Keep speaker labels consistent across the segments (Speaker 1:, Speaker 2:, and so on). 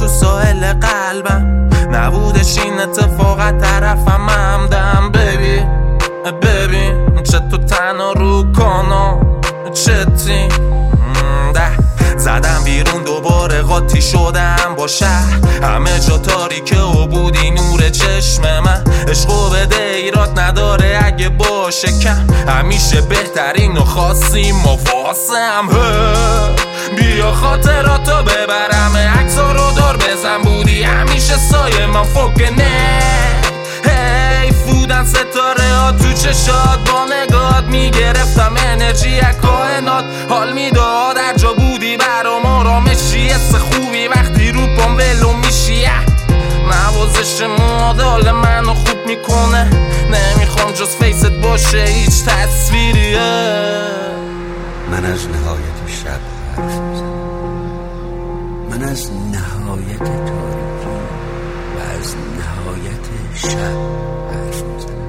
Speaker 1: ساحل قلبم، نبودش این اتفاق طرفم همدم. ببین چه تو تنها رو کانا چتی زدم بیرون دوباره قاطی شدم با شهر، همه جا تاریکه و بودی نور چشم من. عشقو بده ایراد نداره اگه باشه کم، همیشه بهترین و خواستیم و واسم. بیا خاطراتو ببرم، عکسا رو دار بزن، بودی همیشه سایه من فوق نه. بودن ستاره ها تو چشات، با نگات میگرفتم انرژی از کائنات. حال میداد هر جا بودی برام آرامشی، حس خوبی وقتی رو پام ولو میشی. نوازش مادال منو خوب میکنه، نمیخوام جز فیست باشه هیچ تصویریه.
Speaker 2: من از نهایت شب حرف میزنم، من از نهایت تاریکی و از نهایت شب حرف میزنم.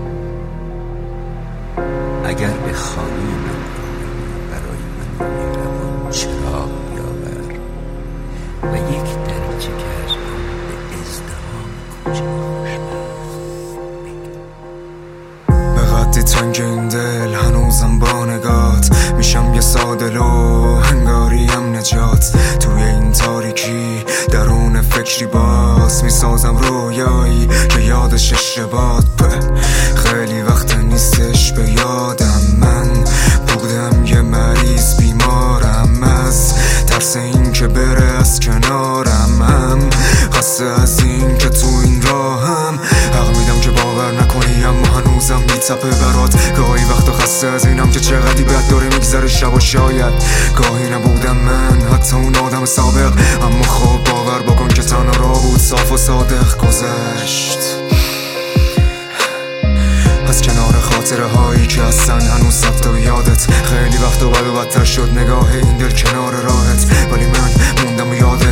Speaker 2: اگر به خانه من برای من مهربان چراغ بیاور و یک دریچه که از آن به ازدحام کوچه خوشبخت بگیر.
Speaker 3: به قدی تنگ این دل هنوزم با نگات میشم یه سادلو، هنگاریم نجات. توی این تاریکی درون فکری باز میسازم رویایی که یادش اشتباه. خیلی وقت نیستش به یادم، من بودم یه مریض بیمارم، از ترس این که بره از کنارم، هم خسته از این که تو این راهم. حق میدم که باور نکنی اما هنوزم میتپه برات. گاهی وقتا خسته از اینم که چقدی بد داره میگذره شب و شاید گاهی نبودم من حتی اون آدم سابق، اما خب باور بکن که تنها را بود صاف و صادق گذشت از کنار خاطره هایی که اصلا هنوز ثبت و یادت. خیلی وقت و بد و بدتر شد نگاه این دل کنار راهت، ولی من موندم و یادت